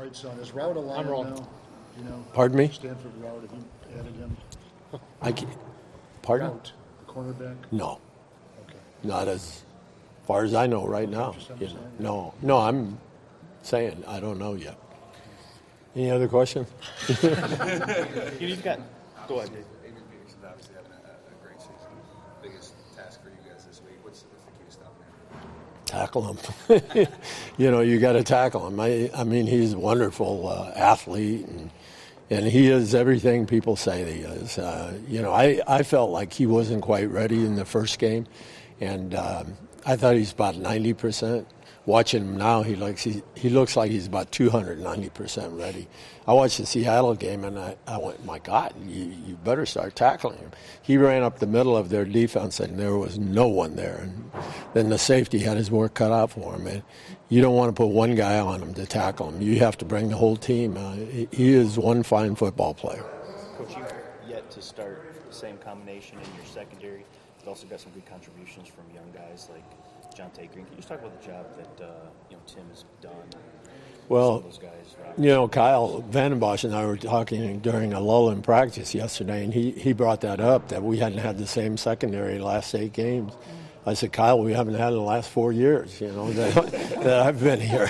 right, son. Is Route a Lion now? You know, Pardon me? Stanford Route, have you added him? Pardon? Route, the cornerback? No. Okay. Not as far as I know right now. No, I'm saying I don't know yet. Any other question? You've got. Go ahead, Dave. Adrian Peterson's obviously having a great season. Biggest task for you guys this week. What's the key to stopping him? Tackle him. You got to tackle him. I mean, he's a wonderful athlete, and he is everything people say that he is. I felt like he wasn't quite ready in the first game, and I thought he's about 90%. Watching him now, he looks like he's about 290% ready. I watched the Seattle game, and I went, my God, you better start tackling him. He ran up the middle of their defense, and there was no one there. And then the safety had his work cut out for him. And you don't want to put one guy on him to tackle him. You have to bring the whole team. He is one fine football player. Coach, you've yet to start the same combination in your secondary. You've also got some good contributions from young guys like Jonte Green. Can you just talk about the job that Tim has done? Well, those guys, Kyle Vandenbosch and I were talking during a lull in practice yesterday, and he brought that up, that we hadn't had the same secondary the last 8 games. I said, Kyle, we haven't had it in the last 4 years, that I've been here.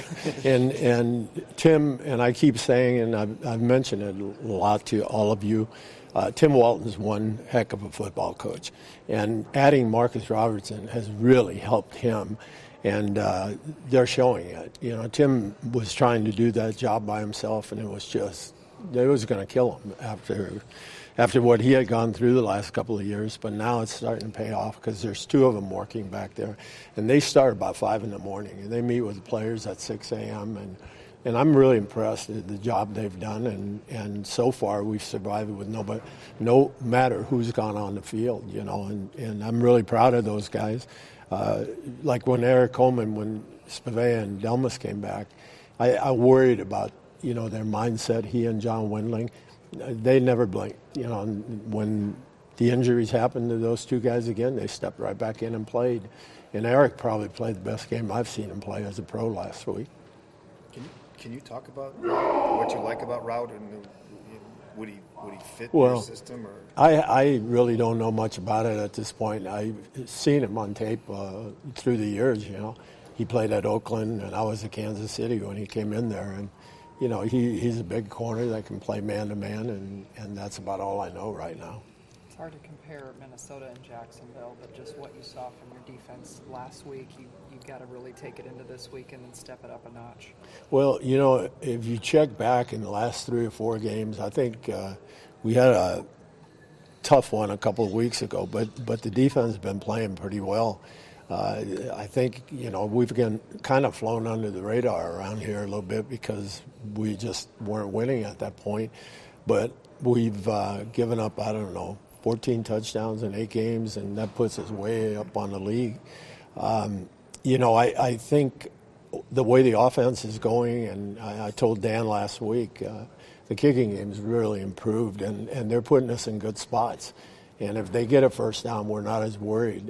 And Tim, and I keep saying, and I've mentioned it a lot to all of you, Tim Walton's one heck of a football coach. And adding Marcus Robertson has really helped him. And they're showing it. Tim was trying to do that job by himself, and it was going to kill him after what he had gone through the last couple of years. But now it's starting to pay off because there's 2 of them working back there. And they start about 5 in the morning, and they meet with the players at 6 a.m., and I'm really impressed at the job they've done, and so far we've survived with no matter who's gone on the field, and I'm really proud of those guys. Like when Eric Coleman, when Spivea and Delmas came back, I worried about, their mindset, he and John Wendling. They never blinked. When the injuries happened to those 2 guys again, they stepped right back in and played. And Eric probably played the best game I've seen him play as a pro last week. Can you talk about what you like about Route, and would he fit your system? Or? I really don't know much about it at this point. I've seen him on tape through the years. He played at Oakland, and I was at Kansas City when he came in there, and he's a big corner that can play man to man, and that's about all I know right now. It's hard to compare Minnesota and Jacksonville, but just what you saw from your defense last week, you got to really take it into this week and then step it up a notch. Well, if you check back in the last 3 or 4 games, I think we had a tough one a couple of weeks ago, but the defense has been playing pretty well. I think, we've kind of flown under the radar around here a little bit because we just weren't winning at that point. But we've given up, 14 touchdowns in 8 games, and that puts us way up on the league. I think the way the offense is going, and I told Dan last week, the kicking game's really improved, and they're putting us in good spots. And if they get a first down, we're not as worried.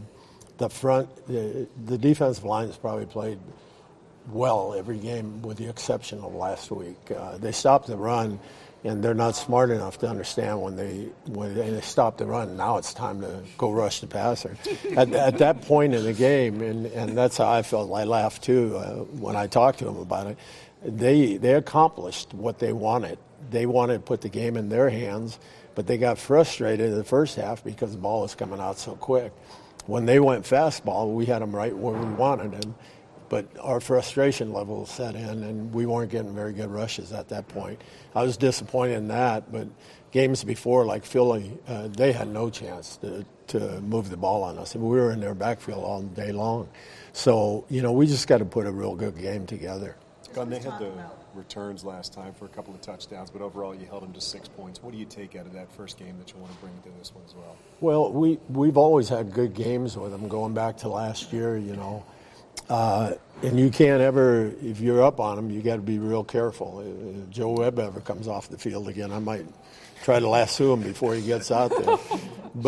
The defensive line has probably played well every game with the exception of last week. They stopped the run, and they're not smart enough to understand when they stop the run. Now it's time to go rush the passer. At that point in the game, and that's how I felt. I laughed too when I talked to them about it. They accomplished what they wanted. They wanted to put the game in their hands, but they got frustrated in the first half because the ball was coming out so quick. When they went fastball, we had them right where we wanted them. But our frustration level set in, and we weren't getting very good rushes at that point. I was disappointed in that, but games before, like Philly, they had no chance to move the ball on us. We were in their backfield all day long. So, we just got to put a real good game together. Gunn, they had the returns last time for a couple of touchdowns, but overall you held them to 6 points. What do you take out of that first game that you want to bring to this one as well? Well, we've always had good games with them going back to last year, and you can't ever, if you're up on them, you got to be real careful. If Joe Webb ever comes off the field again, I might try to lasso him before he gets out there. But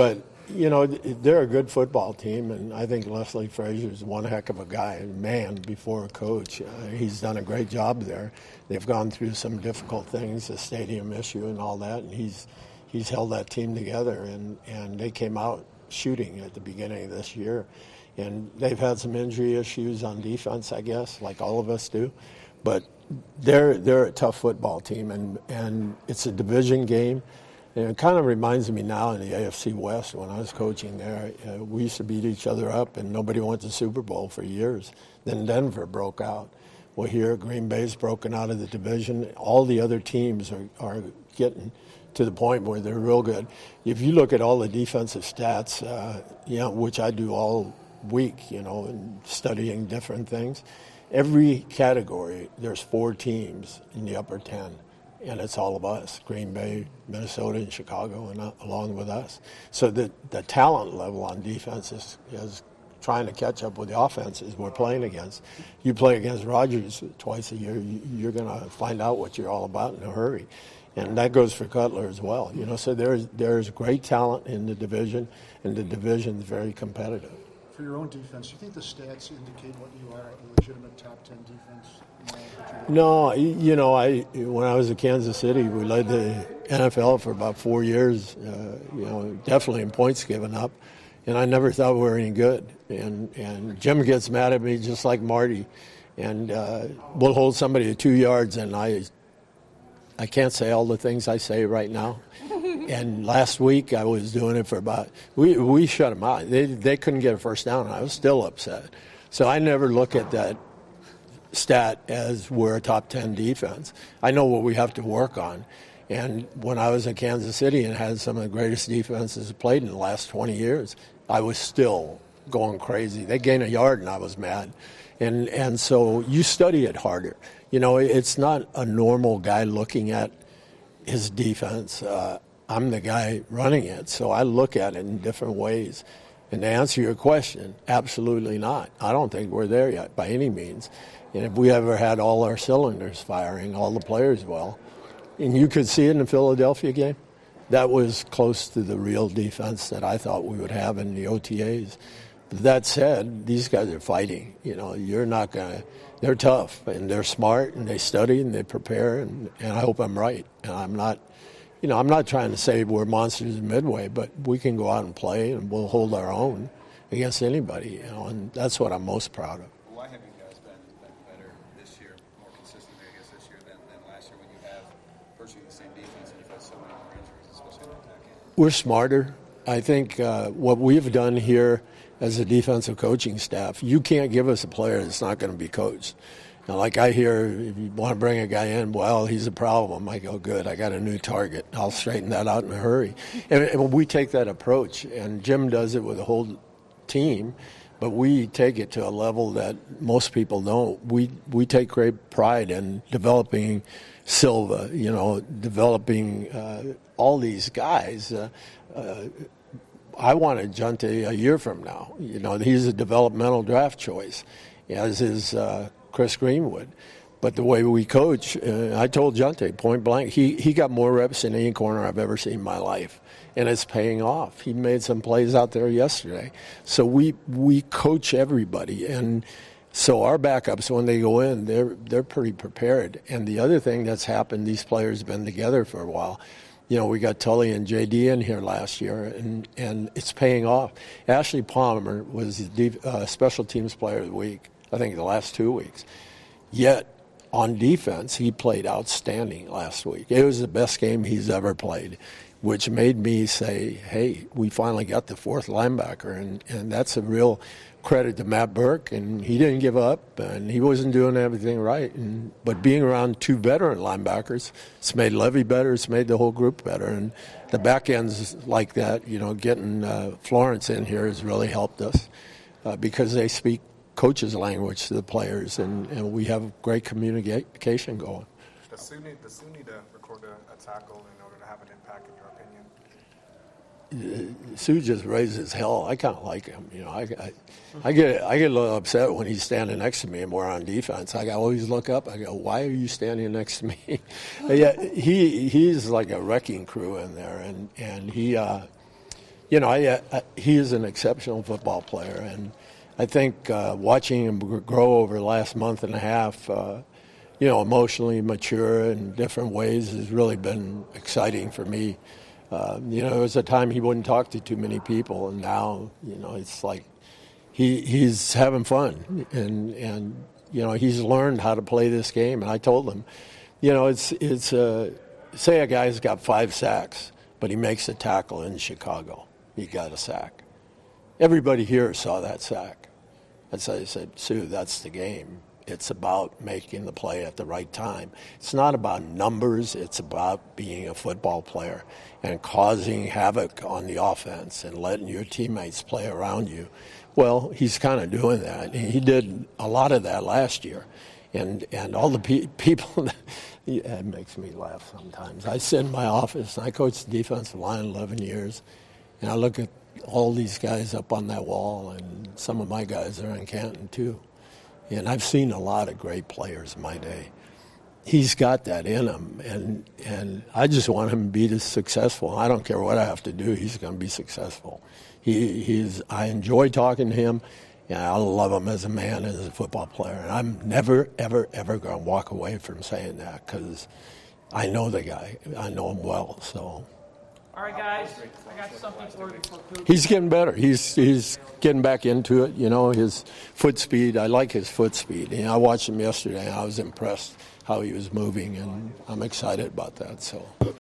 they're a good football team, and I think Leslie Frazier's one heck of a guy, man, before a coach. He's done a great job there. They've gone through some difficult things, the stadium issue and all that, and he's held that team together, and they came out shooting at the beginning of this year. And they've had some injury issues on defense, I guess, like all of us do. But they're a tough football team, and it's a division game. And it kind of reminds me now in the AFC West when I was coaching there. We used to beat each other up, and nobody went to Super Bowl for years. Then Denver broke out. Well, here Green Bay's broken out of the division. All the other teams are getting to the point where they're real good. If you look at all the defensive stats, which I do all week, and studying different things, every category there's 4 teams in the upper 10. And it's all of us, Green Bay, Minnesota, and Chicago, and along with us. So the talent level on defense is trying to catch up with the offenses we're playing against. You play against Rodgers twice a year, you're going to find out what you're all about in a hurry. And that goes for Cutler as well. So there's great talent in the division, and the division's very competitive. For your own defense, do you think the stats indicate what you are, a legitimate top 10 defense? No, when I was at Kansas City, we led the NFL for about 4 years, definitely in points given up, and I never thought we were any good. And Jim gets mad at me just like Marty, and we'll hold somebody at 2 yards, and I can't say all the things I say right now. And last week I was doing it for we shut them out. They couldn't get a first down, and I was still upset. So I never look at that stat as we're a top 10 defense. I know what we have to work on. And when I was in Kansas City and had some of the greatest defenses played in the last 20 years, I was still going crazy. They gained a yard and I was mad. And so you study it harder. It's not a normal guy looking at his defense. I'm the guy running it, so I look at it in different ways. And to answer your question, absolutely not. I don't think we're there yet by any means. And if we ever had all our cylinders firing, all the players well, and you could see it in the Philadelphia game, that was close to the real defense that I thought we would have in the OTAs. That said, these guys are fighting. You're not going to – they're tough, and they're smart, and they study, and they prepare, and I hope I'm right. And I'm not trying to say we're monsters in Midway, but we can go out and play, and we'll hold our own against anybody, and that's what I'm most proud of. Why have you guys been better this year, more consistently, I guess, this year than last year when you have virtually the same defense and you've had so many more injuries, especially in the attack end? We're smarter. I think what we've done here as a defensive coaching staff, you can't give us a player that's not going to be coached. Now, like I hear, if you want to bring a guy in, well, he's a problem. I go, good, I got a new target. I'll straighten that out in a hurry. And we take that approach, and Jim does it with the whole team, but we take it to a level that most people don't. We take great pride in developing Silva, developing all these guys. I wanted Junte a year from now. He's a developmental draft choice, as is Chris Greenwood. But the way we coach, I told Junte point blank, he got more reps in any corner I've ever seen in my life, and it's paying off. He made some plays out there yesterday. So we coach everybody, and so our backups, when they go in, they're pretty prepared. And the other thing that's happened, these players have been together for a while. We got Tully and JD in here last year, and it's paying off. Ashley Palmer was the special teams player of the week, I think the last 2 weeks. Yet, on defense, he played outstanding last week. It was the best game he's ever played, which made me say, hey, we finally got the fourth linebacker, and that's a real credit to Matt Burke, and he didn't give up, and he wasn't doing everything right. But being around 2 veteran linebackers, it's made Levy better, it's made the whole group better, and the back ends like that, getting Florence in here has really helped us because they speak coach's language to the players, and we have great communication going. Does Sue need to record a tackle in order to have an impact, in your opinion? Sue just raises hell. I kind of like him. I get a little upset when he's standing next to me and we're on defense. I always look up. I go, why are you standing next to me? Yeah, he's like a wrecking crew in there, and he, you know, he is an exceptional football player, and I think watching him grow over the last month and a half, you know, emotionally mature in different ways has really been exciting for me. You know, there was a time he wouldn't talk to too many people, and now, you know, it's like he's having fun, and you know, he's learned how to play this game. And I told him, you know, it's say a guy's got 5 sacks, but he makes a tackle in Chicago. He got a sack. Everybody here saw that sack. And so I said, Sue, that's the game. It's about making the play at the right time. It's not about numbers. It's about being a football player and causing havoc on the offense and letting your teammates play around you. Well, he's kind of doing that. He did a lot of that last year. And all the people, it makes me laugh sometimes. I sit in my office, and I coached the defensive line 11 years, and I look at all these guys up on that wall, and some of my guys are in Canton too. And I've seen a lot of great players in my day. He's got that in him, and I just want him to be successful. I don't care what I have to do. He's going to be successful. I enjoy talking to him, and I love him as a man and as a football player. And I'm never, ever, ever going to walk away from saying that because I know the guy. I know him well. So. All right, guys, I got something for you before Coop. He's getting better. He's getting back into it. You know, his foot speed. I like his foot speed. You know, I watched him yesterday, and I was impressed how he was moving, and I'm excited about that. So.